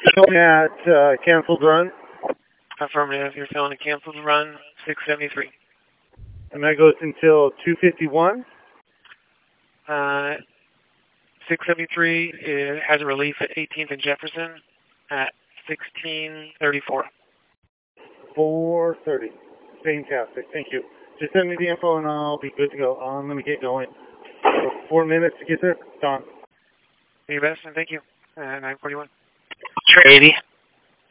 Showing at canceled run. Affirmative. You're filling a canceled run, 673. And that goes until 2:51. 673 has a relief at 18th and Jefferson at 1634. 4:30. Fantastic. Thank you. Just send me the info and I'll be good to go. I'm going to get going. So 4 minutes to get there. Done. Do your best and thank you. 941. Trey 80.